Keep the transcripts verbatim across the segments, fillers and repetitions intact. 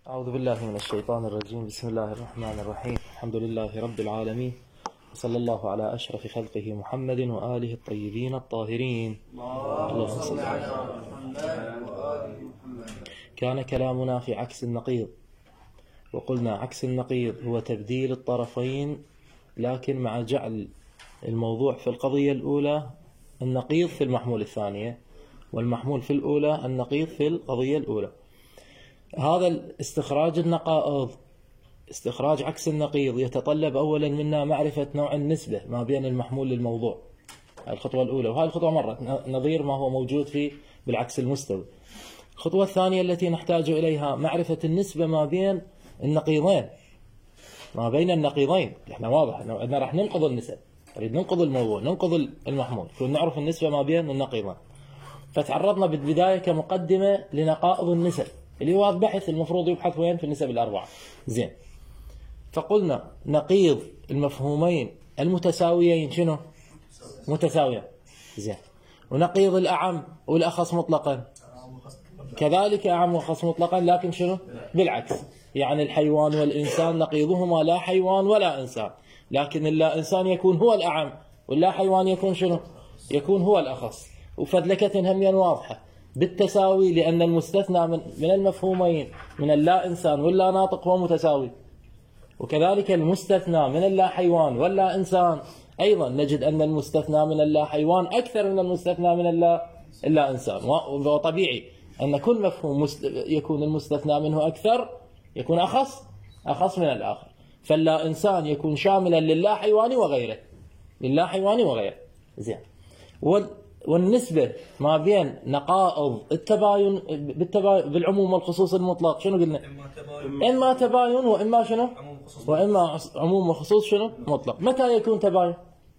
أعوذ بالله من الشيطان الرجيم. بسم الله الرحمن الرحيم. الحمد لله رب العالمين، وصلى الله على أشرف خلقه محمد وآله الطيبين الطاهرين. اللهم صل على محمد وآل محمد. كان كلامنا في عكس النقيض، وقلنا عكس النقيض هو تبديل الطرفين، لكن مع جعل الموضوع في القضية الأولى النقيض في المحمول الثانية، والمحمول في الأولى النقيض في القضية الأولى. هذا الاستخراج النقائض، استخراج عكس النقيض، يتطلب أولا منا معرفة نوع النسبة ما بين المحمول للموضوع. الخطوة الأولى، وهذه الخطوة مرت نظير ما هو موجود في بالعكس المستوي. الخطوة الثانية التي نحتاج إليها معرفة النسبة ما بين النقيضين، ما بين النقيضين. احنا واضح أننا راح ننقض النسب، نريد ننقض الموضوع، ننقض المحمول، كون نعرف النسبة ما بين النقيضين. فتعرضنا بالبداية كمقدمة لنقائض النسب، اللي هو بحث المفروض يبحث وين في النسب الأربعة. زين، فقلنا نقيض المفهومين المتساويين شنو؟ متساوية. زين، ونقيض الأعم والأخص مطلقا كذلك أعم وأخص مطلقا، لكن شنو؟ بالعكس. يعني الحيوان والإنسان نقيضهما لا حيوان ولا إنسان، لكن اللا إنسان يكون هو الأعم، واللا حيوان يكون شنو؟ يكون هو الأخص. وفدلكة هميا واضحة بالتساوي، لأن المستثنى من من المفهومين من اللا إنسان واللا ناطق هو متساوي، وكذلك المستثنى من اللا حيوان واللا إنسان أيضا نجد أن المستثنى من اللا حيوان أكثر من المستثنى من اللا اللا إنسان. وطبيعي أن كل مفهوم يكون المستثنى منه أكثر يكون أخص أخص من الآخر. فاللا إنسان يكون شاملا للا حيواني وغيره، للا حيواني وغيره. زين، والنسبة ما بين نقائض التباين بالتباين بالعموم والخصوص المطلق شنو قلنا؟ إما تباين وإما شنو؟ وإما عموم وخصوص شنو؟ مطلق. متى يكون تباين؟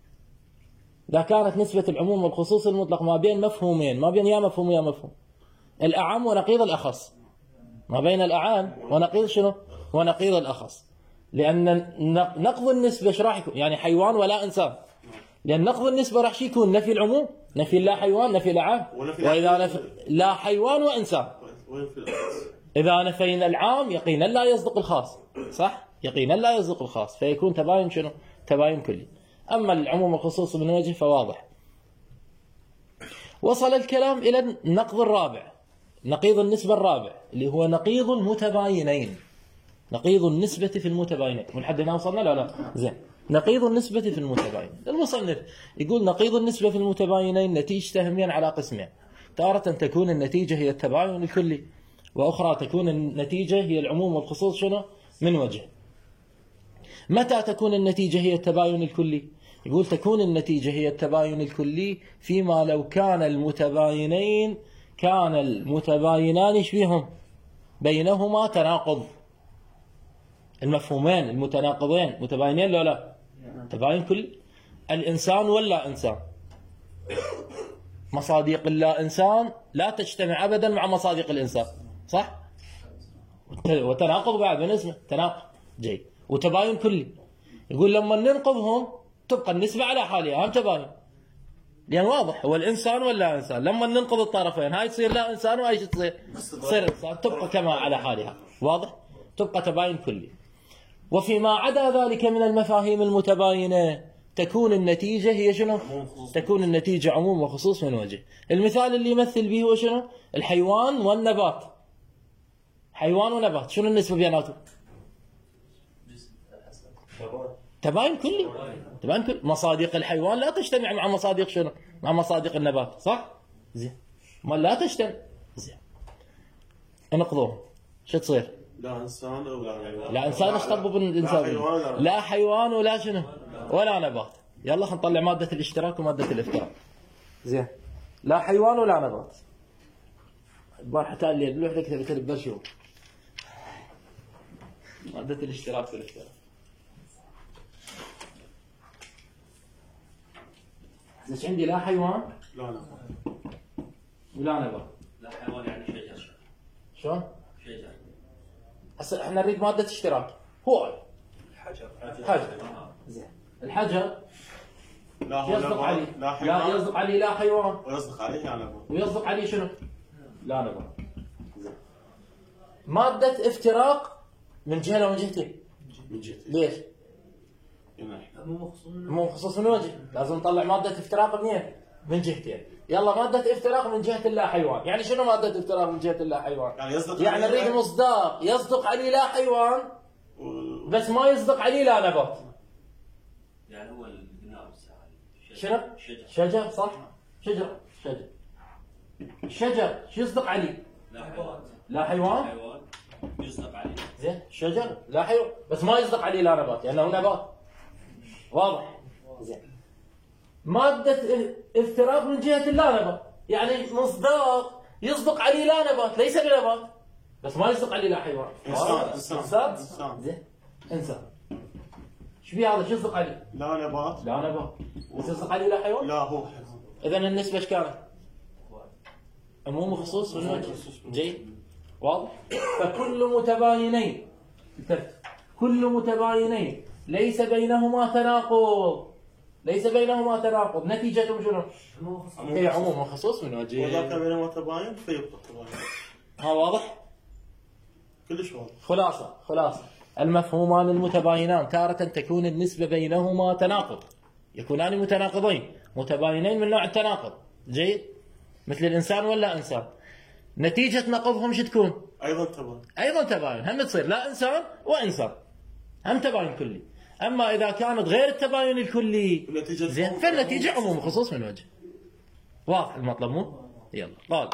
إذا كانت نسبة العموم والخصوص المطلق ما بين مفهومين، ما بين يا مفهوم يا مفهوم، الأعم ونقيض الأخص، ما بين الأعم ونقيض شنو؟ ونقيض الأخص. لأن نقض النسبة ايش راح يكون؟ يعني حيوان ولا إنسان، لأن نقض النسبة راح يكون نفي العموم، نفي لا حيوان، نفي العام. وإذا نفي لا حيوان وإنسان، إذا نفينا العام يقينا لا يصدق الخاص، صح؟ يقينا لا يصدق الخاص، فيكون تباين شنو؟ تباين كلي. أما العموم والخصوص من وجه فواضح. وصل الكلام إلى النقض الرابع، نقيض النسبة الرابع، اللي هو نقيض المتباينين، نقيض النسبة في المتباينين. ولحد هنا وصلنا لا لا؟ زين، نقيض النسبة في المتباينين. المصنف يقول نقيض النسبة في المتباينين نتيجته هميا على قسمين. تارة تكون النتيجة هي التباين الكلي، وأخرى تكون النتيجة هي العموم والخصوص شنو؟ من وجه. متى تكون النتيجة هي التباين الكلي؟ يقول تكون النتيجة هي التباين الكلي فيما لو كان المتباينين كان المتباينان ايش فيهم؟ بينهما تناقض. المفهومين المتناقضين متباينين لا لا؟ تباين كلي. الإنسان ولا إنسان، مصادق اللا إنسان لا تجتمع أبدا مع مصادق الإنسان، صح؟ وتناقض بعد من اسمه تناقض. جيد، وتباين كلي. يقول لما ننقضهم تبقى النسبة على حالها، هم تباين، لأن واضح هو الإنسان ولا إنسان. لما ننقض الطرفين هاي تصير لا إنسان وهاي تصير تصير إنسان، تبقى كما على حالها، واضح؟ تبقى تباين كلي. وفيما عدا ذلك من المفاهيم المتباينة تكون النتيجة هي شنو؟ تكون النتيجة عموم وخصوص من وجه. المثال اللي يمثل به هو شنو؟ الحيوان والنبات. حيوان ونبات شنو النسبة بيناتهم؟ تباين كلي. تباين كلي. مصادق الحيوان لا تجتمع مع مصادق شنو؟ مع مصادق النبات، صح؟ زين، ما لا تجتمع. زين، انقضوهم شو تصير؟ لا إنسان ولا حيوان. لا إنسان ايش طبوا بالإنسان؟ لا حيوان ولا شنو؟ ولا نبات. يلا خلينا نطلع مادة الاشتراك ومادة الافتراق. زين، لا حيوان ولا نبات. البارحة تالي بلوح لك تبي تكتب برشو مادة الاشتراك والافتراق. بس عندي لا حيوان لا نبات ولا نبات. لا حيوان يعني شجر. شلون؟ شجر. هسه احنا نريد مادة اشتراك. هو الحجر. حجر. زين، الحجر لا هو يصدق عليه لا لا حيوان يصدق عليه لا حيوان، ويصدق عليه لا نبات. ويصدق عليه شنو؟ لا نبات. مادة افتراق من جهة لو من جهتين. من جهة ليش؟ مو خصوص من وجه، لازم نطلع مادة افتراق منين؟ من جهتين. يلا مادة افتراق من جهة اللا حيوان، يعني شنو مادة افتراق من جهة اللا حيوان؟ يعني يصدق يعني عليه نريد مصداق يصدق عليه لا حيوان بس ما يصدق عليه لا نبات. يعني هو البناء والسعي. شنو؟ شجر. شجر صح؟ شجر شجر. الشجر شو يصدق عليه؟ لا حيوان. لا حيوان؟ حيوان يصدق عليه. زين شجر لا حيوان بس ما يصدق عليه لا نبات لأنه يعني نبات. واضح؟ زين. مادة افتراق من جهة اللا نبات، يعني مصداق يصدق عليه لا نبات ليس بنبات بس ما يصدق عليه لا حيوان. إنسان إنسان إنسان زين إنسان. شو بيه هذا؟ شو يصدق عليه؟ لا نبات لا نبات بس يصدق عليه لا حيوان؟ لا هو حيوان. إذا النسبة ايش كانت؟ عموم وخصوص من وجه. جيد؟ واضح؟ فكل متباينين كل متباينين ليس بينهما تناقض ليس بينهما تناقض نتيجتهم شنو؟ هي عموم وخصوص من وجه. وذاك بينهما تباين فيبقى تباين. ها واضح؟ كلش واضح. خلاصة خلاصة المفهومان المتباينان تارة تكون النسبة بينهما تناقض، يكونان متناقضين متباينين من نوع التناقض. جيد؟ مثل الإنسان ولا إنسان، نتيجة نقضهم شو تكون؟ أيضا تباين. أيضا تباين، هم تصير لا إنسان وإنسان هم تباين كلي. أما إذا كانت غير التباين الكلي زين فالنتيجة عموم خصوص من وجه. واضح المطلب مو؟ يلا قال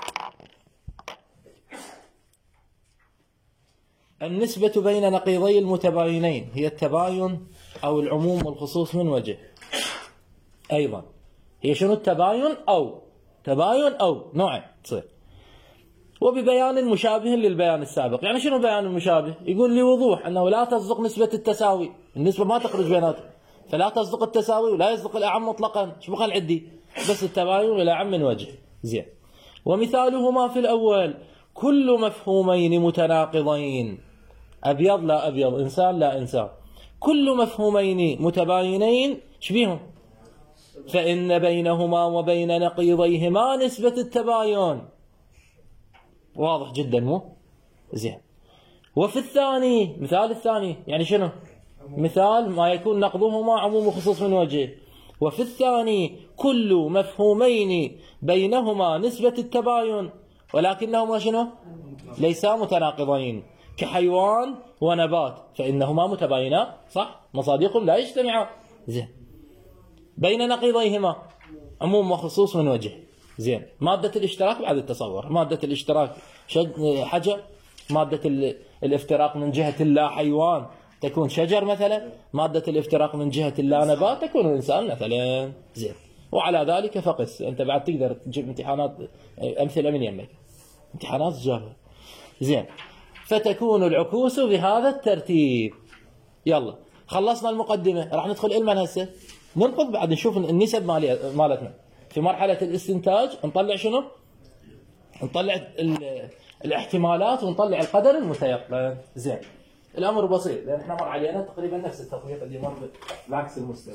النسبة بين نقيضي المتباينين هي التباين أو العموم والخصوص من وجه. أيضا هي شنو التباين أو تباين أو نوعين تصير، وببيان مشابه للبيان السابق. يعني شنو بيان المشابه؟ يقول لي وضوح أنه لا تصدق نسبة التساوي، النسبة ما تخرج بيناتهم، فلا تصدق التساوي ولا يصدق الأعم مطلقا. شو بقى عندي؟ بس التباين والأعم من وجه. زين. ومثالهما في الأول كل مفهومين متناقضين، أبيض لا أبيض، إنسان لا إنسان، كل مفهومين متباينين شبيهم؟ فإن بينهما وبين نقيضيهما نسبة التباين. واضح جدا مو؟ زين. وفي الثاني مثال الثاني يعني شنو؟ مثال ما يكون نقضهما عموم وخصوص من وجه. وفي الثاني كل مفهومين بينهما نسبة التباين ولكنهما شنو؟ ليسا متناقضين كحيوان ونبات فإنهما متباينان صح؟ مصادقهم لا يجتمعان. زين. بين نقيضيهما عموم وخصوص من وجه. زين. مادة الاشتراك بعد التصور، مادة الاشتراك حجر، مادة الافتراق من جهة اللا حيوان تكون شجر مثلا، مادة الافتراق من جهة اللا نبات تكون الإنسان مثلا. زين. وعلى ذلك فقس. أنت بعد تقدر تجيب امتحانات أمثلة من يمك، امتحانات تجاوبها. زين. فتكون العكوس بهذا الترتيب. يلا خلصنا المقدمة، راح ندخل علما هسه ننقض بعد نشوف النسب مالتنا في مرحلة الاستنتاج. نطلع شنو؟ نطلع الاحتمالات ونطلع القدر المتيقن. زين. الأمر بسيط لأن احنا مر علينا تقريبا نفس التطبيق اللي مر بعكس المستوى.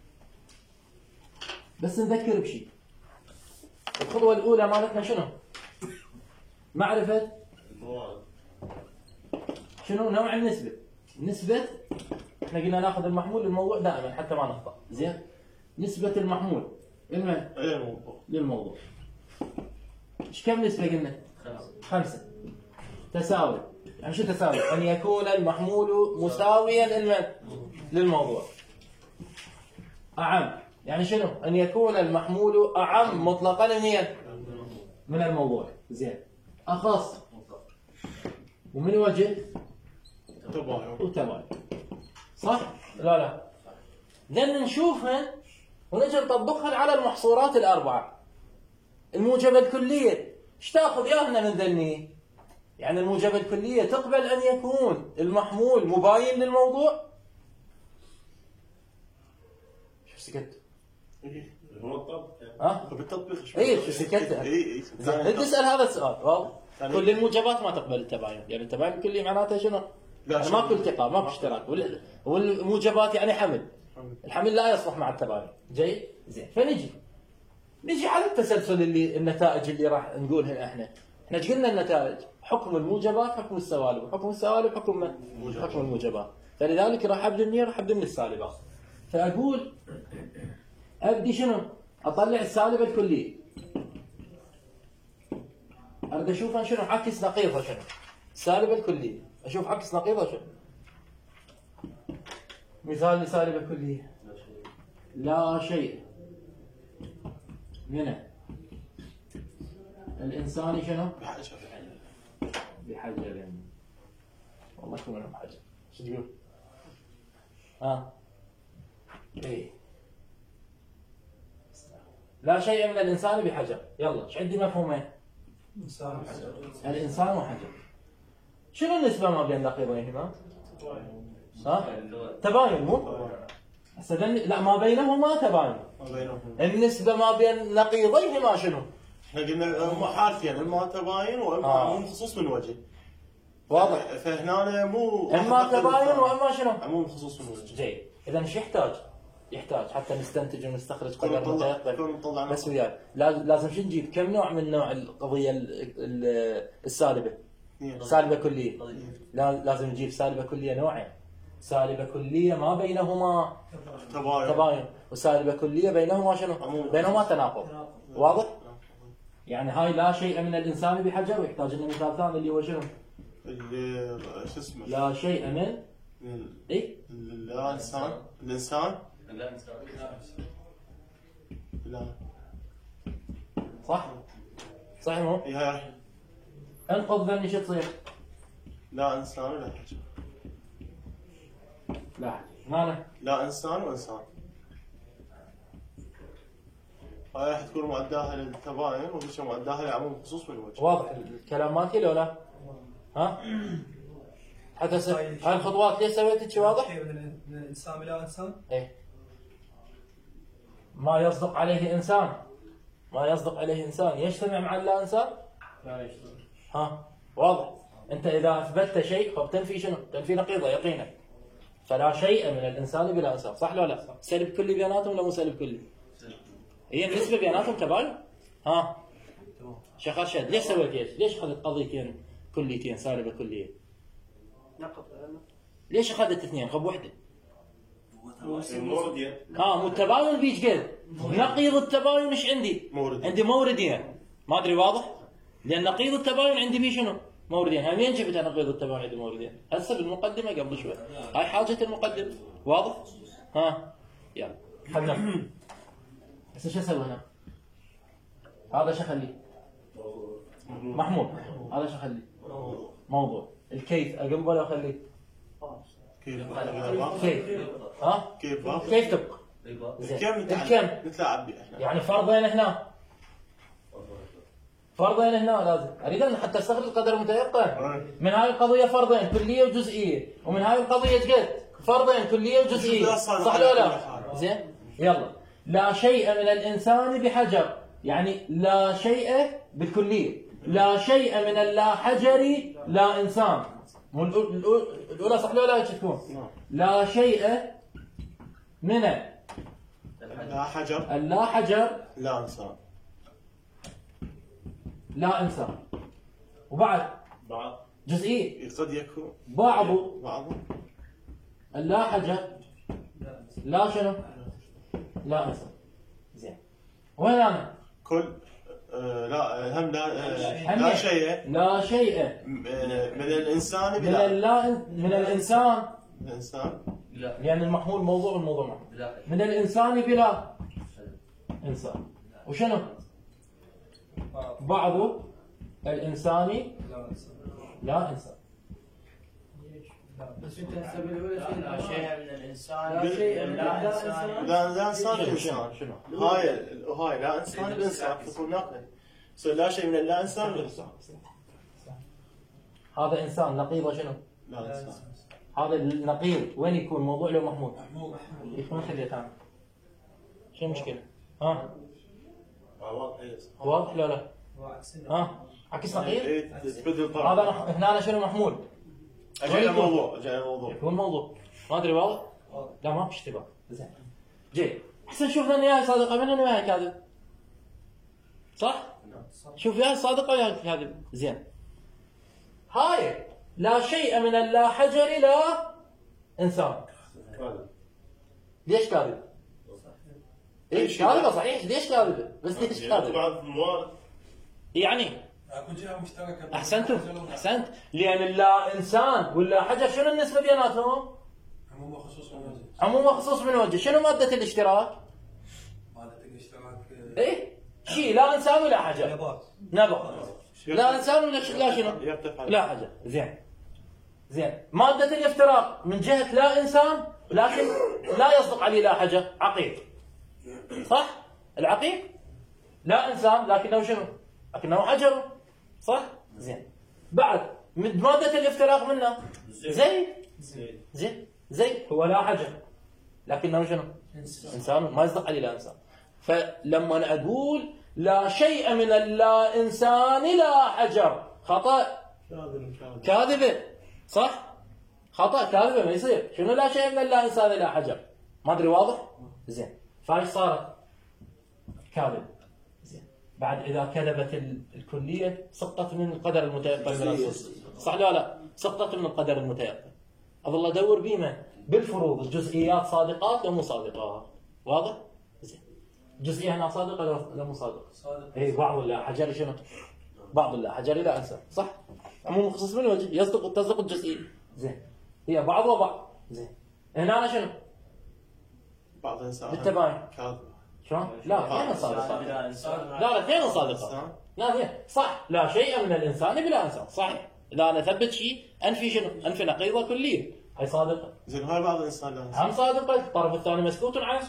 بس نذكر بشيء. الخطوة الأولى مالتنا شنو؟ معرفة شنو نوع النسبة. نسبة احنا قلنا ناخذ المحمول للموضوع دائما حتى ما نخطأ. زين. نسبة المحمول لمن؟ للموضوع. ايش كم نسبة قلنا؟ خمسة. تساوي. يعني شو تساوي؟ أن يكون المحمول مساويا لمن؟ للموضوع. أعم. يعني شنو؟ أن يكون المحمول أعم مطلقا من من الموضوع. زين. أخص. ومن وجه؟ تباين. وتباين. صح؟ لا لا. لأن نشوفها ونجي نطبقها على المحصورات الأربعة. الموجبة الكلية ايش تاخذ ياهنا من ذني؟ يعني الموجبة الكلية تقبل أن يكون المحمول مباين للموضوع؟ شو سكت؟ هو الطبق. ها؟ بالتطبيق شو؟ اي شو سكت؟ اي اي تسأل هذا السؤال واضح؟ كل الموجبات ما تقبل التباين، يعني التباين الكلي معناته شنو؟ يعني ماكو التقاء ماكو اشتراك، والموجبات يعني حمل. الحمل لا يصلح مع التباين. جيد؟ زين. فنجي نجي على التسلسل اللي النتائج اللي راح نقولها احنا. احنا ايش قلنا النتائج؟ حكم الموجبات حكم السوالب، وحكم السوالب حكم من؟ حكم الموجبات. فلذلك راح ابدا منين؟ راح ابدا من السالبات. فاقول ابدي شنو؟ اطلع السالبه الكليه. اريد اشوف شنو عكس نقيضها شنو؟ السالبه الكليه، اشوف عكس نقيضها شنو؟ مثال لسالبه كليه. لا شيء من الانسان شنو؟ بحجر. بحجر. والله شو منهم حجر. شو تقول؟ ها؟ ايه. لا شيء من الانسان بحجر. يلا ايش عندي مفهومين؟ إنسان وحجر. الانسان وحجر. شنو النسبة ما بين نقيضيهما؟ ها؟ تباين مو؟ هسه لا ما بينهما تباين. ما بينهم. النسبة ما بين نقيضيهما شنو؟ احنا قلنا هم حالتين، اما تباين واما آه. عموم خصوص من وجه. واضح؟ فهنا مو اما تباين واما شنو؟ عموم خصوص من وجه. جيد. اذا ايش يحتاج؟ يحتاج حتى نستنتج ونستخرج قدر نطلع- متيقن. نطلع بس وياي لازم لازم شو نجيب؟ كم نوع من نوع القضية ال- ال- السالبة؟ اثنين. سالبة كلية. لا- لازم نجيب سالبة كلية نوعين. سالبة كلية ما بينهما تباين. تباين، وسالبة كلية بينهما شنو؟ عموم. بينهما تناقض. واضح؟ يعني هاي لا شيء من الإنسان بحجر، ويحتاج لنا مثال ثاني اللي هو شنو؟ اللي شو اسمه؟ لا شيء من من اي ال- لا انسان الانسان لا انسان. لا صح؟ صح مو؟ اي هاي راح انقض ذني شو تصير؟ لا انسان ولا حجر. لا هنا لا انسان وانسان. هاي راح تكون معداها للتباين وذيك معداها لعموم خصوص من الوجه. واضح الكلام مالتي لو لا؟ ها؟ حتى س... هاي الخطوات ليش سويت شي واضح؟ شيء من من الانسان بلا انسان. ايه ما يصدق عليه انسان، ما يصدق عليه انسان يجتمع مع اللا انسان؟ لا يشتغل. ها؟ واضح؟ انت اذا اثبتت شيء فبتنفي شنو؟ تنفي نقيضه يقينا. فلا شيء من الانسان بلا انسان، صح ولا لا؟ سلب كلي بيناتهم ولا مو سلب كلي؟ هي النسبه بيناتهم تباين؟ ها؟ شيخ ارشد ليش سويت ايش؟ ليش اخذت قضيتين كليتين سالبه كليه؟ نقض. ليش اخذت اثنين؟ خب وحده. موردين. اه مو التباين بيج قد نقيض التباين ايش عندي؟ موردين. عندي موردين. ما ادري واضح؟ لان نقيض التباين عندي فيه شنو؟ موردين. هاي وين جبتها نقيض التباين عندي موردين؟ هسه بالمقدمه قبل شوي. هاي حاجه المقدمه. واضح؟ ها يلا خلنا هسه شو اسوي هنا؟ هذا شو اخليه؟ محمود هذا شو اخليه؟ موضوع. الكيف اقلبه ولا اخليه؟ كيف؟ كيف؟ ها؟ كيف؟ كيف تبقى؟ زين. الكم الكم نتلاعب به احنا. يعني فرضين هنا فرضين هنا لازم اريد ان حتى استخرج قدر متيقن من هاي القضيه فرضين كليه وجزئيه، ومن هاي القضيه ايش قد؟ فرضين كليه وجزئيه، صح ولا لا؟ زين يلا. لا شيء من الانسان بحجر، يعني لا شيء بالكليه، لا شيء من اللا حجري لا انسان. مو الأو- الأو- الاولى صح ولا لا ايش تكون؟ لا شيء من لا حجر اللا حجر لا انسان. لا انسان. وبعد بعض جزئيه قد يكون بعض بعض اللا حجر لا شنو؟ لا انسان. زين وين انا؟ كل آه لا هم لا آه هم لا شيء لا شيء م- آه، من الانسان من بلا اللا من الانسان، الانسان لا لان المحمول موضوع الموضوع محمول. لا من الانسان بلا انسان. وشنو؟ بعض الانسان لا انسان. لا انسان. بس انت هسه بالاولى لا شيء من الانسان لا شيء من لا الإنسان. انسان لا لا انسان شنو الانسان. شنو؟ هاي هاي لا انسان الانسان تكون ناقله. يصير لا شيء من اللا انسان بالانسان. هذا انسان نقيضه شنو؟ لا انسان. هذا النقيض وين يكون؟ موضوع له محمول. يكون خليت انا. شو المشكله؟ ها؟ واضح ولا لا؟ وعكسنا. ها؟ عكس نقيض؟ إيه، تبدل طرف. هذا نح- هنا أنا شنو محمول؟ اجينا الموضوع اجينا الموضوع. يكون الموضوع. ما ادري واضح؟ لا ما في اشتباه. زين. جيد. احسن شوف لنا اياها صادقه من انا وياها كاذب. صح؟ شوف يا صادق ولا كاذب. زين هاي لا شيء من اللا حجر لا انسان. ليش كاذب؟ ايش كاذبه صحيح؟ ليش كاذبه؟ بس ليش كاذبه؟ بعض الموارد يعني اكو جهه مشتركه. احسنتم احسنت، لان اللا انسان واللا حجر شنو النسبه بيناتهم؟ عموم وخصوص من وجه. عموم وخصوص من وجه. شنو ماده الاشتراك؟ مالت الاشتراك. ايه شيء لا انسان ولا حجر. نبات. نبات. لا انسان ولا ش- لا شنو؟ يرتفع. لا حجر. زين زين ماده الافتراق من جهه لا انسان لكن لا يصدق عليه لا حجر. عقيق صح؟ العقيق لا انسان لكنه شنو؟ لكنه حجر صح؟ زين بعد من ماده الافتراق منه زيد. زين زيد هو لا حجر لكنه شنو؟ انسان ما يصدق عليه لا انسان. فلما اقول لا شيء من اللا انسان لا حجر خطا كاذبه صح؟ خطا كاذبه ما يصير. شنو لا شيء من اللا انسان لا حجر؟ ما ادري واضح؟ زين فايش صارت؟ كاذب. زين بعد اذا كذبت ال- الكليه سقطت من القدر المتيقن من الصدق صح لا لا؟ سقطت من القدر المتيقن. اظل ادور بيمه بالفروض الجزئيات صادقات ولا مو صادقات. واضح؟ زين جزئيه هنا صادقه ولا مو صادقه؟ صادق. اي بعض اللا حجر شنو؟ بعض اللا حجر لا انسان صح؟ عموم مخصص من وجه يصدق تصدق الجزئيه. زين هي بعض وبعض. زين هنا أنا شنو؟ بعض الانسان بالتباين. كاذب. شلون؟ لا اثنين صادقات. بلا انسان. لا لا اثنين صادقات. لا اثنين صح. لا شيء من الانسان بلا انسان صحيح. اذا انا اثبت شيء انفي شنو؟ انفي نقيضه كليه. هي صادقه. زين هاي بعض الانسان لا انسان. هم صادقه الطرف الثاني مسكوت عنه.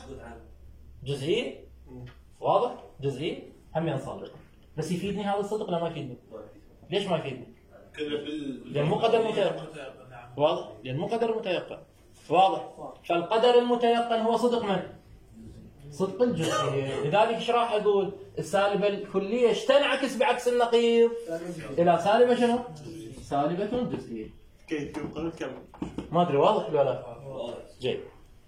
جزئي واضح؟ جزئي همين صادقه. بس يفيدني هذا الصدق ولا ما يفيدني؟ ليش ما يفيدني؟ كله بال لان مو قدر متيقن. واضح؟ لان مو قدر متيقن. واضح؟ فالقدر المتيقن هو صدق من؟ صدق الجزئيه. لذلك ايش راح اقول؟ السالبه الكليه ايش تنعكس بعكس النقيض؟ الى سالبه شنو؟ سالبه جزئيه. كيف يقول كم؟ ما ادري واضح ولا لا؟ جيد.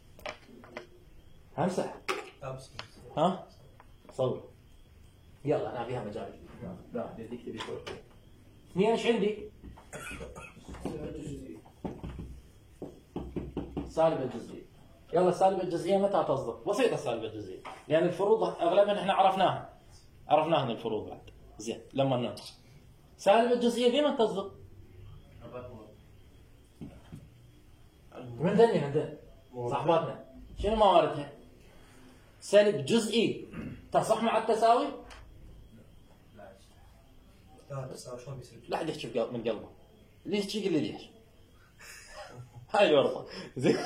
همسح امس. ها؟ صور. يلا انا فيها مجال. لا بدي اكتب شوي. اثنين ايش عندي؟ سالبة الجزئية. يلا السالبة الجزئية متى تصدق؟ بسيطة السالبة الجزئية. لأن يعني الفروض أغلبها احنا عرفناها. عرفناها من الفروض بعد. زين لما ننقص. سالبة الجزئية ديما تصدق. من ذني من ذني صاحباتنا شنو مواردها؟ سالب جزئي تصح مع التساوي؟ لا تساوي شلون بيصير؟ لا حد يحكي من قلبه. ليش تجي لي ليش؟ هاي الورطة. زين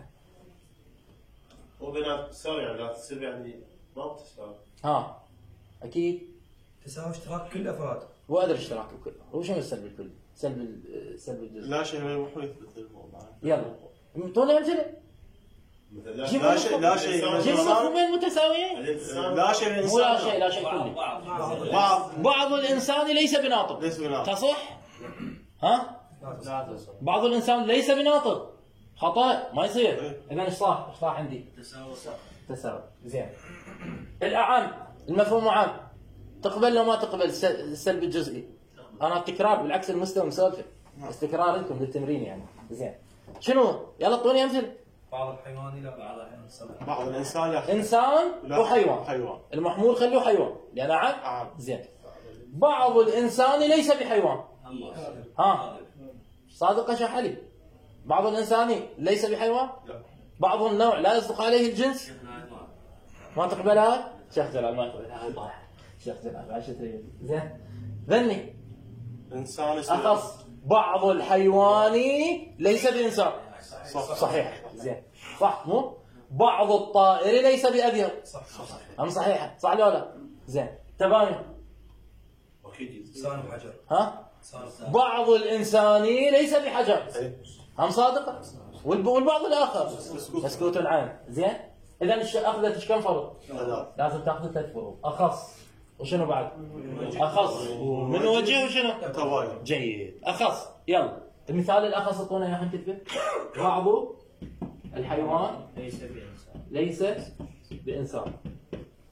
وبينات تساوي يعني لا تصير يعني ما بتساوي. ها اكيد تساوي اشتراك كل الافراد. وادري اشتراك الكل. هو شنو السلب الكلي؟ سلب ال- سلب الجزء. لا شيء من المحو يثبت الموضوع. يلا اعطونا امثله. مثلا جيب لا شيء لا شيء جيب الإنسان- مفهومين متساويين. الانسان لا شيء من مو لا الانسان. شيء لا شيء بعض كلي. بعض بعض بعض الانسان ليس بناطق. ليس بناطق. تصح؟ ها؟ لا تساوي. بعض الانسان ليس بناطق. خطا ما يصير. اذا ايش صار؟ ايش صار عندي؟ تساوي تساوي. زين. الاعم المفهوم عام تقبل لو ما تقبل الس- السلب الجزئي. انا التكرار بالعكس المستوى مسولفه. استكرار لكم للتمرين يعني. زين. شنو؟ يلا اعطوني امثله. بعض الحيواني لا. بعض الانسان بعض الانسان لا. انسان لا. وحيوان. حيوان. المحمول خلوه حيوان لان عام. عام. زين. بعض الانسان ليس بحيوان. ها صادق شح علي. بعض الانسان ليس بحيوان. لا. بعض النوع لا يصدق عليه الجنس. ما تقبلها؟ شيخ جلال ما يقبلها. هاي طايح. شيخ جلال ما تريد. زين. ذني انسان اسمه اخص بعض الحيوان ليس بانسان. صح. صحيح. زين صح مو؟ بعض الطائر ليس بأبيض. صح صح. هم صحيحه صح ولا لا؟ زين تباين. اكيد انسان وحجر. ها؟ انسان. بعض الانسان ليس بحجر. إيه. هم صادقه. والب- والبعض الاخر مسكوت العين. زين اذا الش- اخذت ايش كم فرض؟ ثلاث. لازم تاخذ ثلاث فروض. اخص وشنو بعد؟ اخص من وجه وشنو؟ تباين. جيد. اخص. يلا المثال الاخص اعطونا اياه نكتبه. بعض الحيوان ليس بإنسان. ليس بانسان.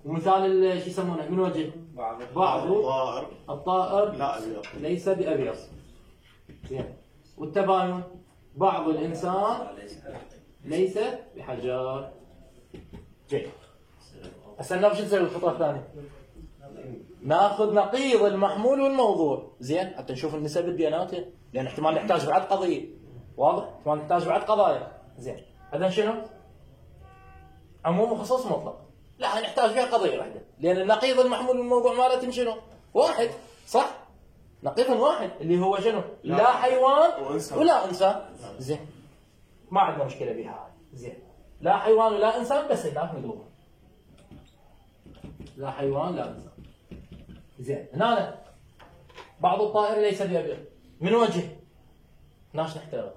ومثال ال- شو يسمونه من وجه؟ بعض الطائر الطائر لا أبيض. ليس بأبيض. زين. والتباين بعض الإنسان ليس بحجار. جيد. هسه نبغى شو نسوي الخطوة الثانية؟ ناخذ نقيض المحمول والموضوع، زين، حتى نشوف النسب بيناتهم، لأن احتمال نحتاج بعد قضية. واضح؟ احتمال نحتاج بعد قضايا. زين. هذا شنو؟ عموم وخصوص مطلق. لا نحتاج فيها قضية واحدة، لأن النقيض المحمول والموضوع مالتهم شنو؟ واحد، صح؟ نقيض واحد اللي هو شنو؟ لا, لا حيوان وإنسان. ولا إنسان. زين. ما عندنا مشكلة بها. زين. لا حيوان ولا إنسان، بس هناك مدوبة. لا حيوان لا إنسان. زين. هنا بعض الطائر ليس بأبيض. من وجه؟ ناش نحتاج.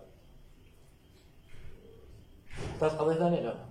نحتاج قضية ثانية لا.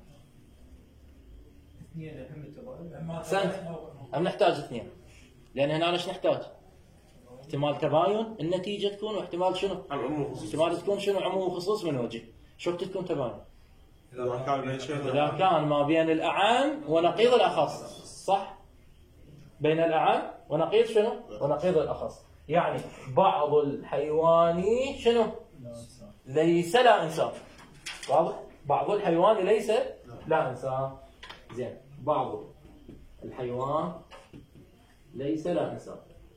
سنت. أم نحتاج اثنين. لأن هنا ايش نحتاج؟ احتمال تباين النتيجة تكون، واحتمال شنو؟ احتمال تكون شنو؟ عموم وخصوص من وجه. شو تكون تباين؟ إذا كان بين شيء إذا كان ما بين الأعم ونقيض الأخص، صح؟ بين الأعم ونقيض شنو؟ ونقيض الأخص. يعني بعض الحيوان شنو؟ ليس لا إنسان. واضح؟ بعض الحيوان ليس لا إنسان. زين. بعض الحيوان ليس لا إنسان.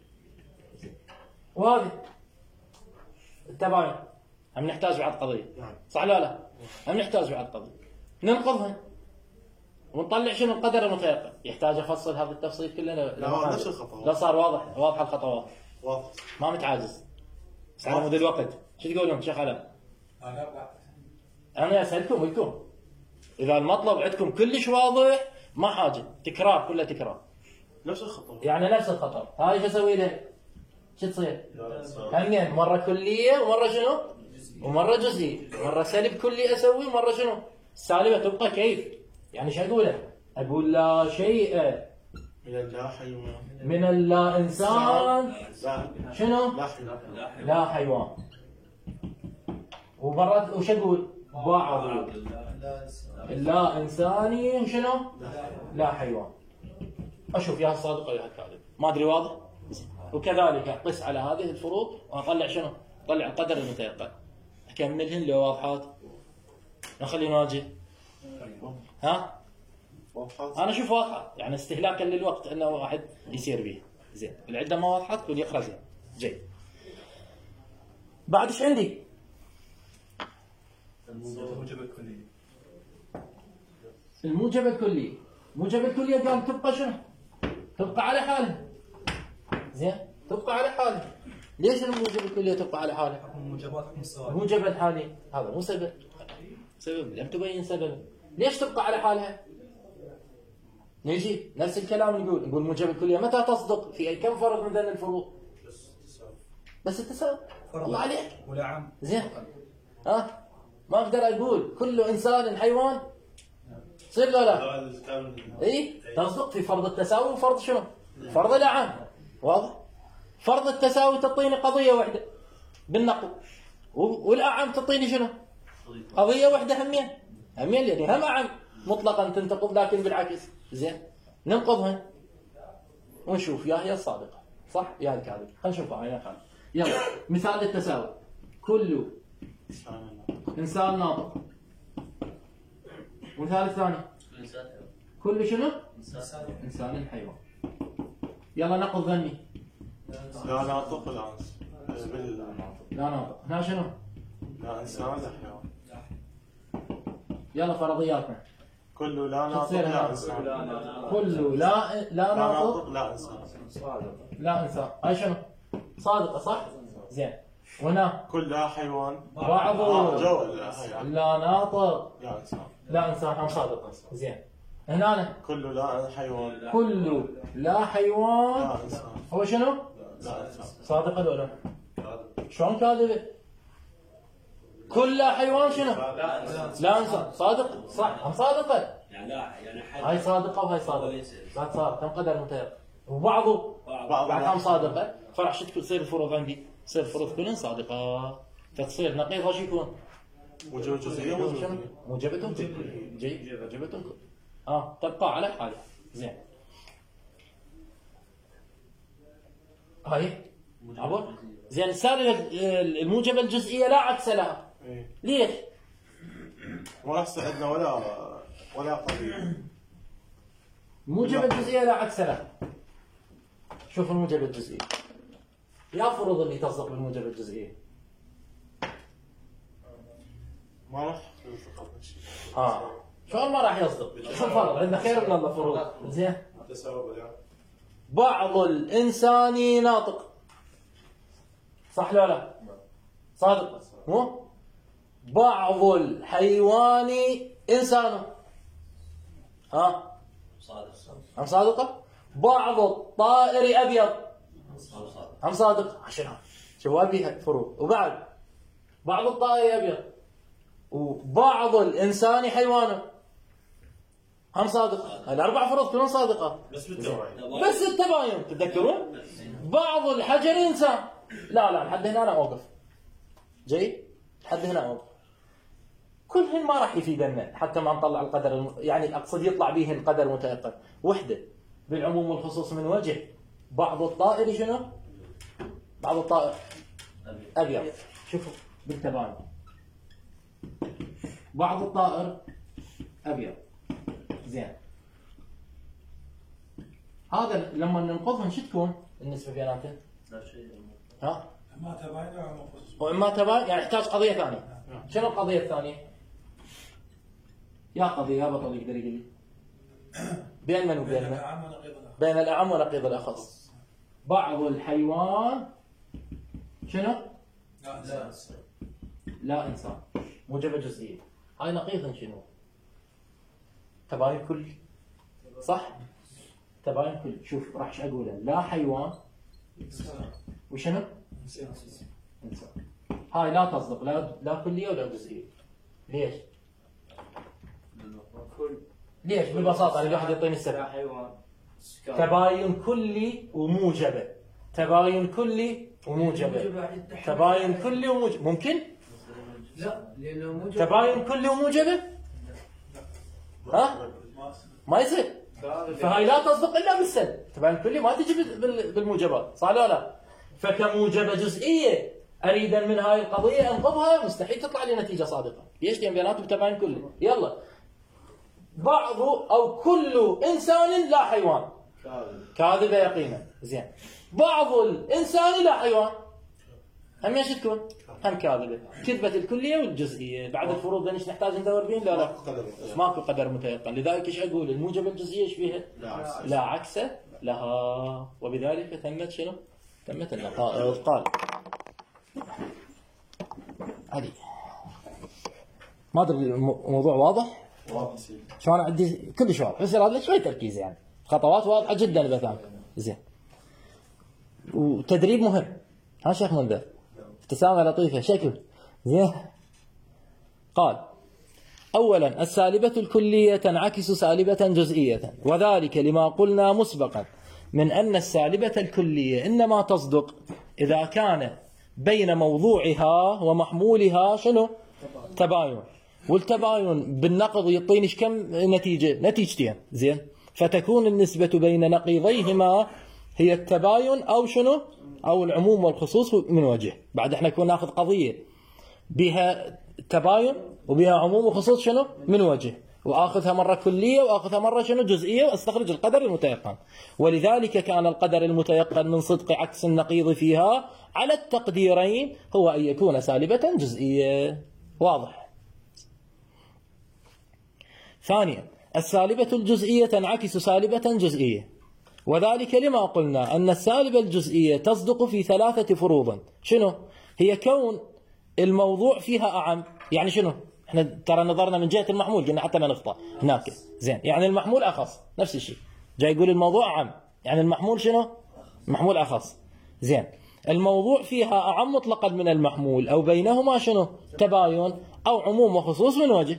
وهذه التباين هم نحتاج بعد قضية، صح لا لا؟ هم نحتاج بعد قضية ننقضها ونطلع شنو القدر المتيقن. يحتاج افصل هذا التفصيل كله؟ لا نفس الخطوات. لا صار واضح واضحه الخطوات، واضح. ما متعاجز. بس على مود الوقت شو تقولون شيخ علاء؟ انا اسالكم لكم اذا المطلب عندكم كلش واضح ما حاجه تكرار، كله تكرار نفس الخطوات. يعني نفس الخطأ. هاي شو اسوي لها؟ شو تصير؟ همين مره كليه ومره شنو؟ ومره جزئيه. مره سلب كلي اسوي ومره شنو؟ السالبه تبقى كيف؟ يعني شو اقوله؟ اقول لا شيء من اللا حيوان من اللا انسان لا شنو؟ لا حيوان لا حيوان. ومرات وش اقول؟ بعض اللا انساني شنو؟ لا حيوان. اشوف يا صادق ولا كاذب، ما ادري واضح؟ وكذلك اقيس على هذه الفروض واطلع شنو؟ اطلع القدر المتيقن. اكملهن لو واضحات؟ نخلي نواجه. ها؟ انا اشوف واضحه، يعني استهلاكا للوقت انه واحد يصير به. زين، العده ما واضحه تقول يقرا زين. جيد. بعد ايش عندي؟ الموجب الكلي. الموجب الكلي. الموجب الكلي قال تبقى شنو؟ تبقى على حالها. زين؟ تبقى على حالها. ليش الموجب الكلي تبقى على حالها؟ موجبات حكم السؤال. الموجب الحالي هذا مو سبب. سبب لم تبين سبب. ليش تبقى على حالها؟ نجي نفس الكلام نقول نقول موجب الكلية متى تصدق؟ في أي كم فرق من ذن الفروق؟ بس التساوي. الله عليك. ولا عم. زين. ها؟ ما أقدر أقول كل إنسان حيوان. صير لا لا؟ إيه؟ تصدق في فرض التساوي وفرض شنو؟ فرض الأعم. واضح؟ فرض التساوي تعطيني قضية واحدة بالنقل، والأعم تعطيني شنو؟ قضية واحدة همين. همين يعني هم أعم مطلقا تنتقض لكن بالعكس. زين؟ ننقضها ونشوف يا هي الصادقة صح يا الكاذب. خلينا نشوفها يا خالد. يلا مثال للتساوي. كل إنسان ناطق. والمثال الثاني كل شنو؟ إنسان حيوان. يلا نقض ظني. لا ناطق ولا انسان. لا ناطق. هنا شنو؟ لا انسان لا حيوان. يلا فرضياتنا. كله لا ناطق لا انسان. كله لا لا ناطق لا انسان. لا انسان. هاي شنو؟ صادقة صح؟ زين. وهنا كل لا حيوان. بعض جو لا حيوان. لا ناطق لا انسان. لا انسان هم صادقة. زين. هنا كله لا حيوان. كله لا حيوان. لا انسان. هو شنو؟ لا انسان. صادقة ولا؟ شلون كاذبة؟ كل لا حيوان شنو؟ لا انسان. صادق صح هم صادقة. يعني لا يعني هاي صادقة وهاي صادقة. لا تصادق كم قدر متيقن. وبعضه بعضهم صادقة. فرح شو تصير الفروض عندي؟ تصير الفروض كلها صادقة. فتصير نقيضها شو يكون؟ موجب جزئية موجب. موجبة كل. جيد موجبة كل. اه تبقى على حالها. زين. هاي عبر زين. السالبة الموجبة الجزئية لا عكس لها. إيه. ليش؟ ما هسه عندنا ولا ولا قضية. الموجبة الجزئية لا عكس لها. شوف الموجبة الجزئية. يا فرض اللي تصدق بالموجبة الجزئية. ما راح يصدق شيء. اه شلون ما راح يصدق؟ شو الفرق؟ عندنا خير من الله فروض. زين. تساوي يعني. بعض الإنسان ناطق. صح لا لا؟ صادق مو؟ بعض الحيوان إنسان. ها؟ صادق. أم صادقة؟ بعض الطائر أبيض. صادق. أم صادق؟ عشان شو أبي فروض. وبعد بعض الطائر أبيض. وبعض الإنسان حيوان. هم صادق. الأربع فروض كلهم صادقة. بس بالتباين. بس التباين تتذكرون؟ بعض الحجر إنسان. لا لا لحد هنا أنا أوقف. جيد؟ لحد هنا أوقف. كلهن ما راح يفيدنا حتى ما نطلع القدر الم... يعني أقصد يطلع به القدر متيقن. وحدة بالعموم والخصوص من وجه. بعض الطائر شنو؟ بعض الطائر أبيض. شوفوا بالتباين. بعض الطائر أبيض. زين. هذا لما ننقضهم شو تكون النسبة بيناتهم؟ لا شيء. ها؟ ما تباين ولا خصوص. وإما تباين يعني يحتاج قضية ثانية. شنو القضية الثانية؟ يا قضية يا بطل يقدر يقول لي. بين من وبين من؟ الأعم ونقيض الأخص. بين الأعم ونقيض الأخص. بعض الحيوان شنو؟ لا لا. لا إنسان. موجبة جزئية. هاي نقيض شنو؟ تباين كلي. صح؟ تباين كلي. شوف راح ايش اقوله. لا حيوان وشنو؟ إنسان. هاي لا تصدق لا لا كلية ولا جزئية. ليش؟ ليش؟ ببساطة الواحد يعطيني السبب. حيوان. تباين كلي وموجبة. تباين كلي وموجبة. تباين كلي وموجبة. ممكن؟ لا لانه موجب. تباين كلي وموجبة؟ ها؟ ما يصير. فهاي لا تصدق الا بالسلب. تباين كلي ما تجي بال- بالموجبات. صح ولا لا؟ فكموجبة جزئية اريدا من هاي القضية انقضها مستحيل تطلع لي نتيجة صادقة. ليش؟ لان بيناتهم تباين كلي. يلا. بعض او كل انسان لا حيوان. كاذبة يقينا. زين. بعض الانسان لا حيوان. هم ايش تكون؟ هم كاذبة. كذبة الكلية والجزئية. بعد الفروض ايش نحتاج ندور بين؟ لا لا. ماكو قدر متيقن. لذلك ايش اقول؟ الموجبة الجزئية ايش فيها؟ لا. لا عكس لها. وبذلك تمت شنو؟ تمت النقائض. قال هذه ما ادري الموضوع واضح؟ شو انا عندي كلش واضح بس هذا شوي تركيز يعني. خطوات واضحة جدا بثام. زين. وتدريب مهم. ها شيخ منذر. ابتسامة لطيفة شكل. زين. قال أولا السالبة الكلية تنعكس سالبة جزئية وذلك لما قلنا مسبقا من أن السالبة الكلية إنما تصدق إذا كان بين موضوعها ومحمولها شنو؟ تباين. والتباين بالنقض يعطيني كم نتيجة؟ نتيجتين. زين. فتكون النسبة بين نقيضيهما هي التباين أو شنو؟ أو العموم والخصوص من وجه. بعد احنا كنا ناخذ قضية بها تباين وبها عموم وخصوص شنو؟ من وجه. وآخذها مرة كلية وآخذها مرة شنو؟ جزئية وأستخرج القدر المتيقن. ولذلك كان القدر المتيقن من صدق عكس النقيض فيها على التقديرين هو أن يكون سالبة جزئية. واضح. ثانيا السالبة الجزئية تنعكس سالبة جزئية وذلك لما قلنا أن السالبة الجزئية تصدق في ثلاثة فروض. شنو؟ هي كون الموضوع فيها أعم. يعني شنو؟ احنا ترى نظرنا من جهة المحمول قلنا حتى ما نخطأ هناك. زين. يعني المحمول أخص. نفس الشيء. جاي يقول الموضوع أعم. يعني المحمول شنو؟ المحمول أخص. زين. الموضوع فيها أعم مطلقا من المحمول أو بينهما شنو؟ تباين أو عموم وخصوص من وجه.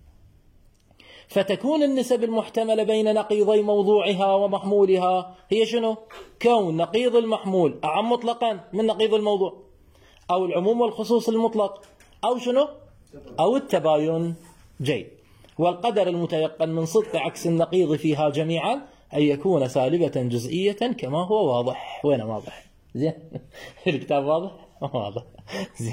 فتكون النسب المحتملة بين نقيضي موضوعها ومحمولها هي شنو؟ كون نقيض المحمول أعم مطلقا من نقيض الموضوع أو العموم والخصوص المطلق أو شنو؟ أو التباين. جيد. والقدر المتيقن من صدق عكس النقيض فيها جميعا أن يكون سالبة جزئية كما هو واضح. وين واضح؟ زين. الكتاب واضح؟ واضح. زين.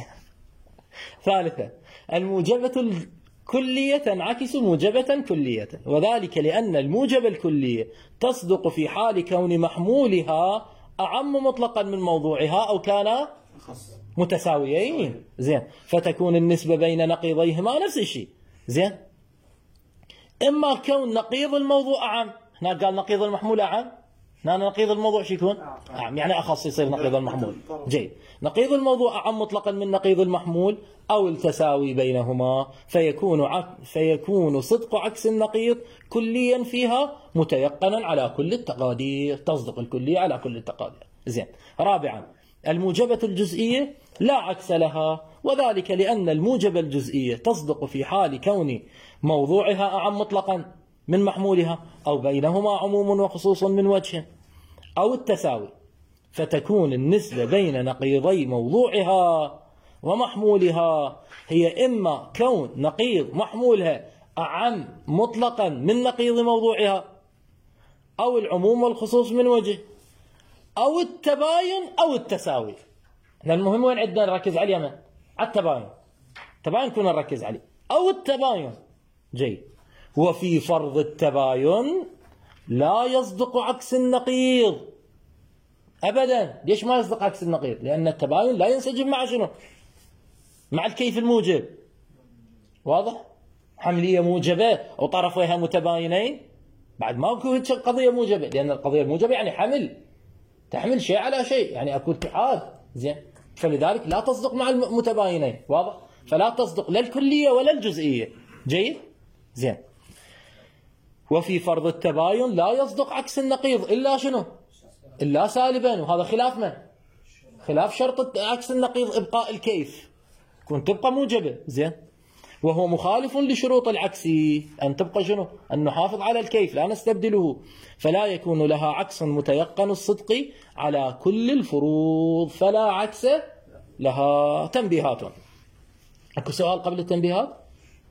ثالثا الموجبة الكلية تنعكس موجبة كلية، وذلك لأن الموجبة الكلية تصدق في حال كون محمولها أعم مطلقا من موضوعها أو كان متساويين. زين. فتكون النسبة بين نقيضيهما نفس الشيء. زين. إما كون نقيض الموضوع أعم، هنا قال نقيض المحمول أعم، هنا نقيض الموضوع شو يكون؟ أعم، يعني أخص يصير نقيض المحمول. جيد. نقيض الموضوع أعم مطلقا من نقيض المحمول أو التساوي بينهما، فيكون عك فيكون صدق عكس النقيض كليا فيها متيقنا على كل التقادير، تصدق الكلية على كل التقادير. زين. رابعا الموجبة الجزئية لا عكس لها، وذلك لأن الموجبة الجزئية تصدق في حال كون موضوعها أعم مطلقا من محمولها أو بينهما عموم وخصوص من وجه أو التساوي، فتكون النسبة بين نقيضي موضوعها ومحمولها هي إما كون نقيض محمولها أعم مطلقا من نقيض موضوعها أو العموم والخصوص من وجه أو التباين أو التساوي. المهم وين عندنا نركز على اليمن؟ على التباين. التباين كنا نركز عليه أو التباين. جيد. وفي فرض التباين لا يصدق عكس النقيض أبدا. ليش ما يصدق عكس النقيض؟ لأن التباين لا ينسجم مع شنو؟ مع الكيف الموجب. واضح؟ حملية موجبة وطرفيها متباينين، بعد ما اكو هيك قضية موجبة، لأن القضية الموجبة يعني حمل، تحمل شيء على شيء، يعني اكو اتحاد. زين. فلذلك لا تصدق مع المتباينين. واضح؟ فلا تصدق لا الكلية ولا الجزئية. جيد؟ زين. وفي فرض التباين لا يصدق عكس النقيض إلا شنو؟ إلا سالبا، وهذا خلاف من؟ خلاف شرط عكس النقيض إبقاء الكيف، كن تبقى موجبة. زين. وهو مخالف لشروط العكس أن تبقى شنو؟ أن نحافظ على الكيف لا نستبدله، فلا يكون لها عكس متيقن الصدق على كل الفروض، فلا عكس لها. تنبيهات. أكو سؤال قبل التنبيهات؟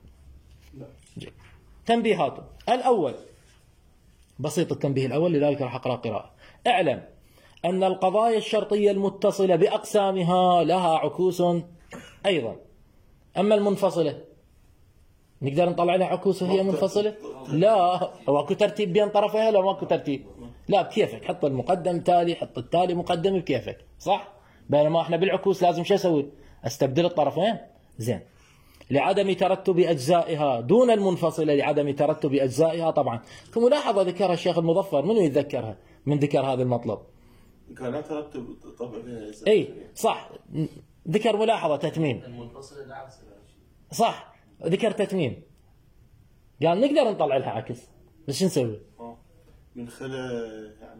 لا. تنبيهات. الأول بسيط، التنبيه الأول لذلك راح أقرأ قراءة. اعلم أن القضايا الشرطية المتصلة بأقسامها لها عكوس أيضا. أما المنفصلة نقدر نطلع لها عكوس وهي منفصلة؟ لا. هو اكو ترتيب بين طرفيها؟ لا ماكو ترتيب. لا بكيفك، حط المقدم تالي، حط التالي مقدم بكيفك، صح؟ بينما احنا بالعكوس لازم شو اسوي؟ استبدل الطرفين. زين. لعدم ترتب أجزائها دون المنفصلة، لعدم ترتب أجزائها. طبعا كملاحظة ذكرها الشيخ المظفر، منو يتذكرها من ذكر هذا المطلب؟ كان لا ترتب طبعا بين الأجزاء. اي صح، ذكر ملاحظة تتميم. المنفصلة لا عكس. صح، ذكر تتميم. قال يعني نقدر نطلع لها عكس، بس شو نسوي؟ من خلال يعني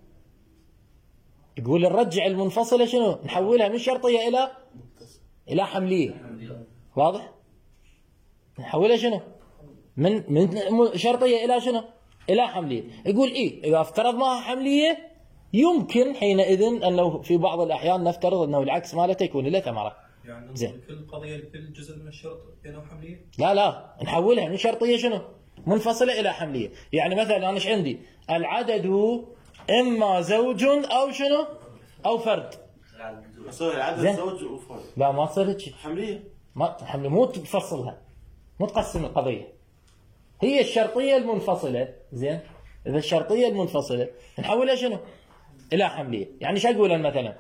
يقول نرجع المنفصلة شنو؟ نحولها من شرطية إلى إلى حملية. واضح؟ نحولها شنو؟ من من شرطية إلى شنو؟ إلى حملية. يقول إيه؟ إذا افترضناها حملية يمكن حينئذ أنه في بعض الأحيان نفترض أنه العكس مالته يكون له ثمرة. يعني زين. كل قضية كل جزء من الشرط بينه حملية؟ لا لا، نحولها من شرطية شنو؟ منفصلة إلى حملية. يعني مثلا أنا ايش عندي؟ العدد إما زوج أو شنو؟ أو فرد. صار العدد زوج وفرد. لا ما تصير هيك. حملية. ما حملية، مو تفصلها، مو تقسم القضية. هي الشرطية المنفصلة. زين. إذا الشرطية المنفصلة نحولها شنو؟ إلى حملية. يعني ايش أقول مثلا؟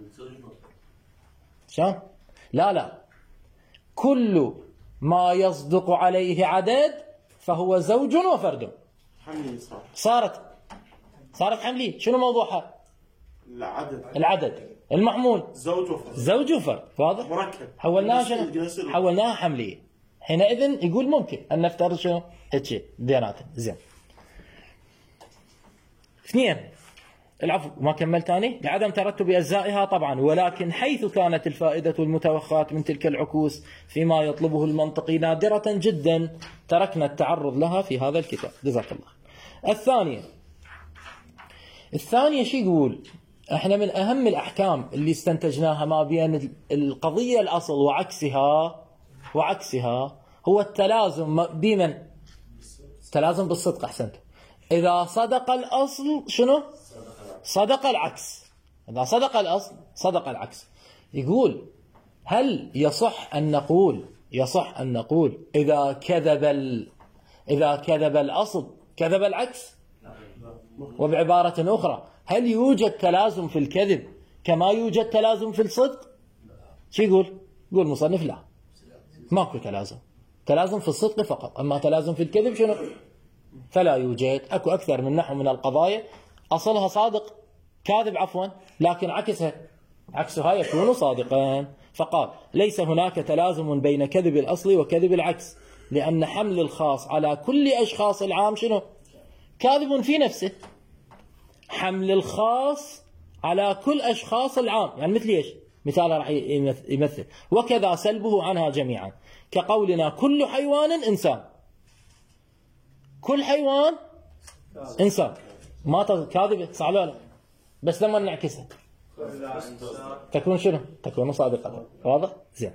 شلون؟ لا لا، كل ما يصدق عليه عدد فهو زوج وفرد. حملية صار. صارت صارت حملية. شنو موضوعها؟ العدد. العدد المحمول زوج وفرد. زوج وفرد. واضح؟ مركب. حولناها شنو؟ حولناها حملية. حينئذ يقول ممكن أن نفترض شنو؟ هيك شيء بيناتهم. زين. اثنين، العفو ما كملت ثاني. لعدم ترتب أجزائها طبعا، ولكن حيث كانت الفائدة المتوخاة من تلك العكوس فيما يطلبه المنطقي نادرة جدا تركنا التعرض لها في هذا الكتاب. جزاك الله. الثانية الثانية شو يقول؟ احنا من أهم الأحكام اللي استنتجناها ما بين القضية الأصل وعكسها وعكسها هو التلازم بمن؟ تلازم بالصدق. أحسنت. إذا صدق الأصل شنو؟ صدق العكس. إذا صدق الأصل صدق العكس. يقول هل يصح أن نقول يصح أن نقول إذا كذب ال... إذا كذب الأصل كذب العكس؟ وبعبارة أخرى هل يوجد تلازم في الكذب كما يوجد تلازم في الصدق؟ شو يقول؟ يقول مصنف لا، ماكو تلازم، تلازم في الصدق فقط، أما تلازم في الكذب شنو؟ فلا يوجد. أكو أكثر من نحو من القضايا أصلها صادق كاذب عفوا، لكن عكسها عكسها يكون صادقا. فقال ليس هناك تلازم بين كذب الأصل وكذب العكس، لأن حمل الخاص على كل أشخاص العام شنو؟ كاذب في نفسه. حمل الخاص على كل أشخاص العام يعني مثل إيش؟ مثال راح يمثل وكذا سلبه عنها جميعا، كقولنا كل حيوان إنسان. كل حيوان إنسان ما كاذبة صح ولا لا؟ بس لما نعكسها تكون شنو؟ تكون صادقة. واضح؟ زين.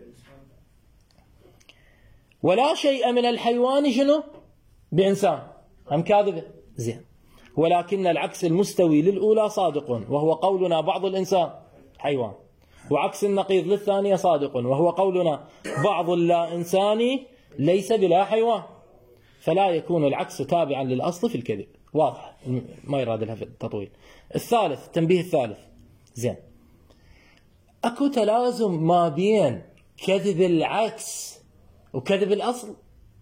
ولا شيء من الحيوان شنو؟ بإنسان، هم كاذبة. زين. ولكن العكس المستوي للأولى صادق وهو قولنا بعض الإنسان حيوان، وعكس النقيض للثانية صادق وهو قولنا بعض اللا إنساني ليس بلا حيوان، فلا يكون العكس تابعا للأصل في الكذب. واضح، ما يراد لها في التطويل. الثالث، التنبيه الثالث. زين. أكو تلازم ما بين كذب العكس وكذب الأصل؟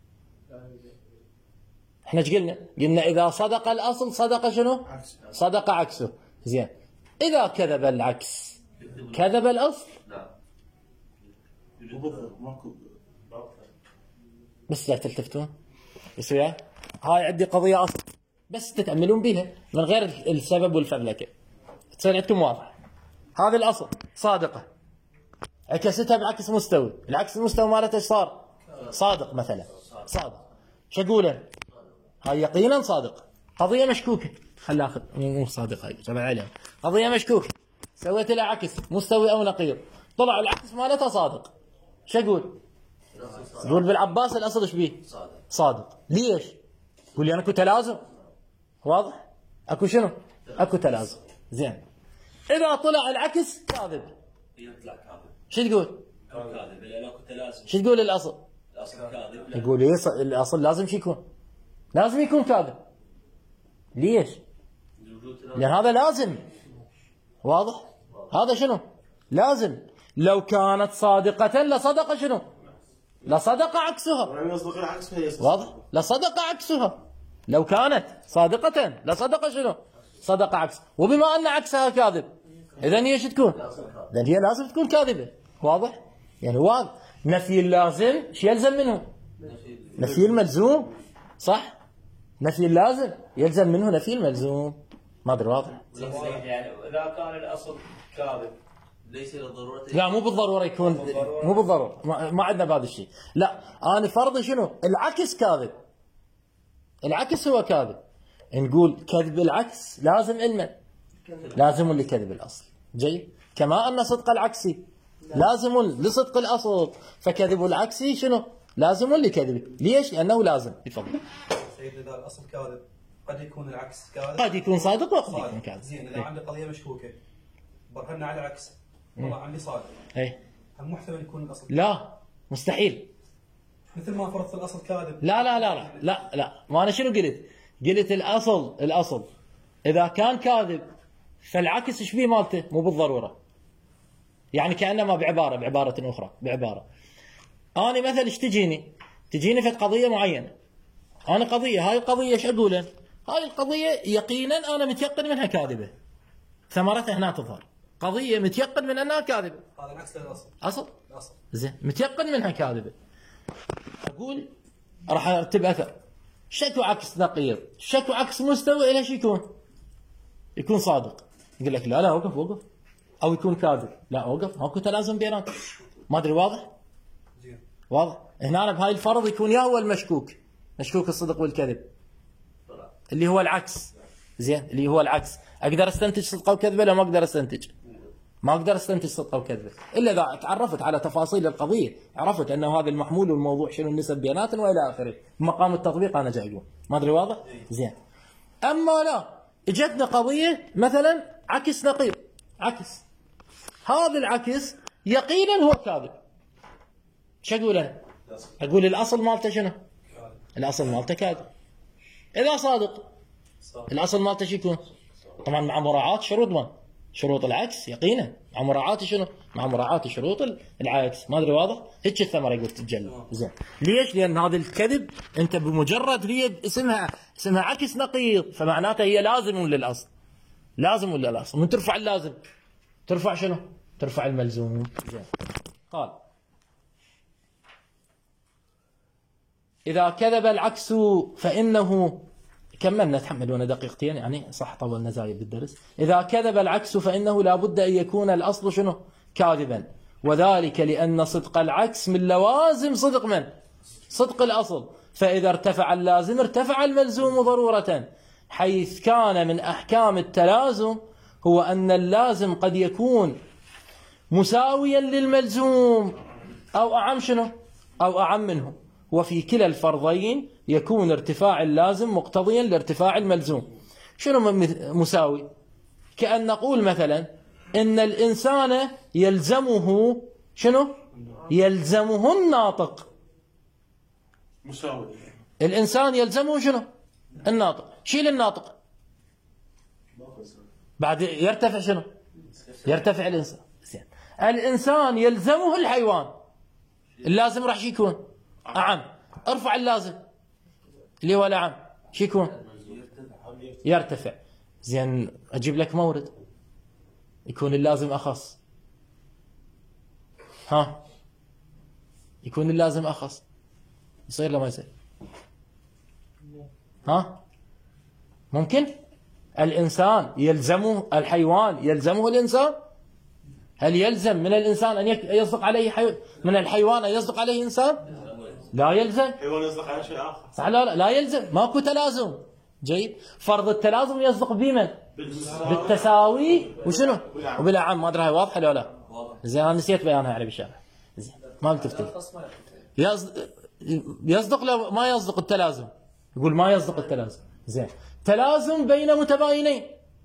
احنا ايش قلنا؟ قلنا إذا صدق الأصل صدق شنو؟ صدق عكسه. زين. إذا كذب العكس كذب الأصل؟ بس لا تلتفتون يسوي هاي عندي قضية أصل بس تتأملون بها من غير السبب والفبلكة تصير عندكم واضح. هذا الأصل صادقة، عكستها بعكس مستوي، العكس المستوي مالته صار صادق مثلا، صادق. شو أقوله؟ هاي يقينا صادق. قضية مشكوكة، خلي اخذ مو صادق، هاي جمع عليها قضية مشكوكة، سويت لها عكس مستوي أو نقيض، طلع العكس مالتها صادق. شو أقول؟ يقول بالعباس الأصل ايش بيه؟ صادق. ليش؟ يقول لي أنا اكو تلازم. واضح؟ اكو شنو؟ اكو تلازم. زين. إذا طلع العكس كاذب يطلع كاذب. شو تقول؟ كاذب لأن اكو تلازم. شو تقول الأصل؟ الأصل كاذب. يقول يص... الأصل لازم شو يكون؟ لازم يكون كاذب. ليش؟ لأن هذا لازم. واضح؟ هذا شنو؟ لازم. لو كانت صادقة لصدق شنو؟ لصدق عكسها. واضح؟ لصدق عكسها. لو كانت صادقة لصدق شنو؟ صدق عكس. وبما أن عكسها كاذب إذن هي شو تكون؟ إذن هي لازم تكون كاذبة. واضح؟ يعني واضح. نفي اللازم شو يلزم منه؟ نفي الملزوم. صح؟ نفي اللازم يلزم منه نفي الملزوم. ما أدري واضح؟ يعني إذا كان الأصل كاذب ليس للضرورة. لا مو بالضرورة يكون، مو بالضرورة، ما, ما عندنا بهذا الشيء. لا أنا فرضي شنو؟ العكس كاذب. العكس هو كاذب. نقول كذب العكس لازم علما، لازم لكذب الأصل. جيد. كما أن صدق العكس لازم لصدق الأصل، فكذب العكس شنو؟ لازم لكذبه. ليش؟ لأنه لازم. تفضل. سيد إذا الأصل كاذب قد يكون العكس كاذب، قد يكون صادق وقد يكون كاذب. زين. إذا عندي قضية مشكوكة برهنا على العكس والله عندي صادق، اي هل محتمل يكون الأصل؟ لا مستحيل. مثل ما فرضت الأصل كاذب. لا لا لا لا لا لا ما أنا شنو قلت؟ قلت الأصل الأصل إذا كان كاذب فالعكس ايش بيه مالته؟ مو بالضرورة. يعني كأنما بعبارة بعبارة أخرى بعبارة. أنا مثلا ايش تجيني؟ تجيني في قضية معينة. أنا قضية، هاي القضية ايش أقول؟ هاي القضية يقينا أنا متيقن منها كاذبة، ثمرتها هنا تظهر. قضية متيقن من أنها كاذبة. هذا العكس للأصل. أصل؟ الأصل. زين. متيقن منها كاذبة. أقول راح أرتب أثر. شكو عكس نقيض، شكو عكس مستوى، إلى شو يكون؟ يكون صادق. يقول لك لا لا وقف وقف. أو يكون كاذب. لا وقف، ماكو تلازم بيناتهم. ما أدري واضح؟ زين. واضح؟ هنا أنا بهاي الفرض يكون يا هو المشكوك، مشكوك الصدق والكذب، اللي هو العكس. زين. اللي هو العكس. أقدر أستنتج صدق أو كذبة؟ لا ما أقدر أستنتج. ما أقدر أستنتج صدق أو كذبة إلا إذا تعرفت على تفاصيل القضية، عرفت أنه هذا المحمول والموضوع شنو النسب بيناتهم وإلى آخره. مقام التطبيق أنا جاي أقول. ما أدري واضح؟ زين. أما لا، إجتنا قضية مثلا عكس نقيض، عكس. هذا العكس يقينا هو كاذب. شو أقول أنا؟ أقول الأصل مالته شنو؟ الأصل مالته كاذب. إذا صادق الأصل مالته شو يكون؟ طبعا مع مراعاة شروط من؟ شروط العكس يقينا، مع مراعاة شنو؟ مع مراعاة شروط العكس. ما أدري واضح؟ هيك الثمرة يقول تتجلى. زين. ليش؟ لأن هذا الكذب أنت بمجرد هي اسمها اسمها عكس نقيض، فمعناته هي لازم للأصل. لازم ولا الأصل؟ من ترفع اللازم ترفع شنو؟ ترفع الملزوم. زين. قال إذا كذب العكس فإنه، كملنا تحملون دقيقتين يعني صح طولنا زايد بالدرس. إذا كذب العكس فإنه لا بد أن يكون الأصل شنو؟ كاذبا، وذلك لأن صدق العكس من لوازم صدق من؟ صدق الأصل. فإذا ارتفع اللازم ارتفع الملزوم ضرورة، حيث كان من أحكام التلازم هو أن اللازم قد يكون مساويا للملزوم أو أعم شنو؟ أو أعم منه، وفي كلا الفرضين يكون ارتفاع اللازم مقتضيا لارتفاع الملزوم. شنو مساوي؟ كأن نقول مثلا إن الإنسان يلزمه شنو؟ يلزمه الناطق. مساوي. الإنسان يلزمه شنو؟ الناطق. شيل الناطق بعد يرتفع شنو؟ يرتفع الإنسان. الإنسان يلزمه الحيوان، اللازم راح شو يكون؟ أعم. ارفع اللازم اللي هو الأعم شو يكون؟ يرتفع. زين أجيب لك مورد يكون اللازم أخص. ها يكون اللازم أخص، يصير لا ما يصير؟ ها ممكن؟ الإنسان يلزمه الحيوان يلزمه الإنسان؟ هل يلزم من الإنسان أن يصدق عليه حي... من الحيوان أن يصدق عليه إنسان؟ لا يلزم. حيوان يصدق على شيء آخر. صح لا لا, لا يلزم، ماكو تلازم. جيد. فرض التلازم يصدق بمن؟ بالتساوي وشنو؟ وبالأعم. ما أدري هاي واضحة ولا لا؟ زين أنا نسيت بيانها يعني بالشارع. زين ما بتفتي. يصدق يصدق لا ما يصدق التلازم؟ يقول ما يصدق التلازم. زين تلازم بين متباينين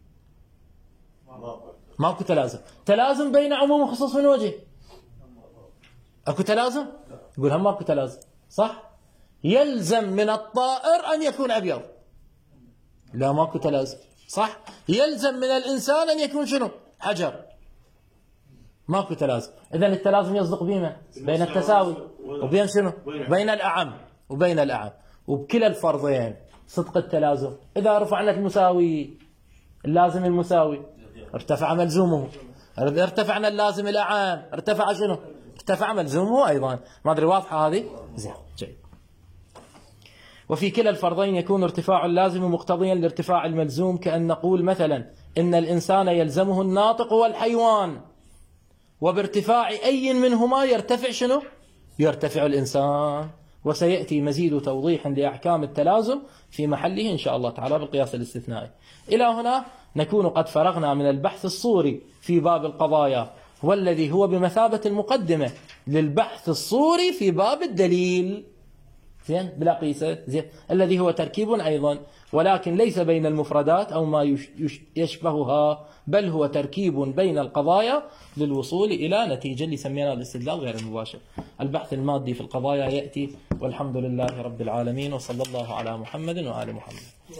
ماكو تلازم. تلازم بين عموم وخصوص من وجه؟ اكو تلازم؟ يقول هم ماكو تلازم. صح؟ يلزم من الطائر ان يكون ابيض. لا ماكو تلازم. صح؟ يلزم من الانسان ان يكون شنو؟ حجر. ماكو تلازم. اذا التلازم يصدق بما بين التساوي وبين شنو؟ بين الاعم وبين الاعم. وبكلا الفرضين صدق التلازم. اذا رفعنا المساوي اللازم المساوي ارتفع ملزومه، ارتفعنا اللازم الأعم ارتفع شنو؟ ارتفع ملزومه أيضا. ما أدري واضحة هذه؟ زين جيد. وفي كلا الفرضين يكون ارتفاع اللازم مقتضيا لارتفاع الملزوم، كأن نقول مثلا إن الإنسان يلزمه الناطق والحيوان، وبارتفاع أي منهما يرتفع شنو؟ يرتفع الإنسان. وسيأتي مزيد توضيح لأحكام التلازم في محله إن شاء الله تعالى بالقياس الاستثنائي. إلى هنا نكون قد فرغنا من البحث الصوري في باب القضايا، والذي هو بمثابة المقدمة للبحث الصوري في باب الدليل. زين بلا قيسة. زين الذي هو تركيب أيضا، ولكن ليس بين المفردات أو ما يش يش يشبهها، بل هو تركيب بين القضايا للوصول إلى نتيجة اللي سميناها الاستدلال غير المباشر. البحث المادي في القضايا يأتي، والحمد لله رب العالمين، وصلى الله على محمد وآل محمد.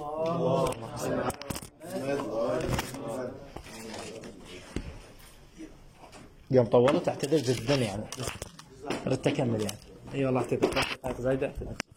يوم طولت اعتذر جدا يعني، ردت أكمل يعني. اي والله اعتذر زايدة اعتذر.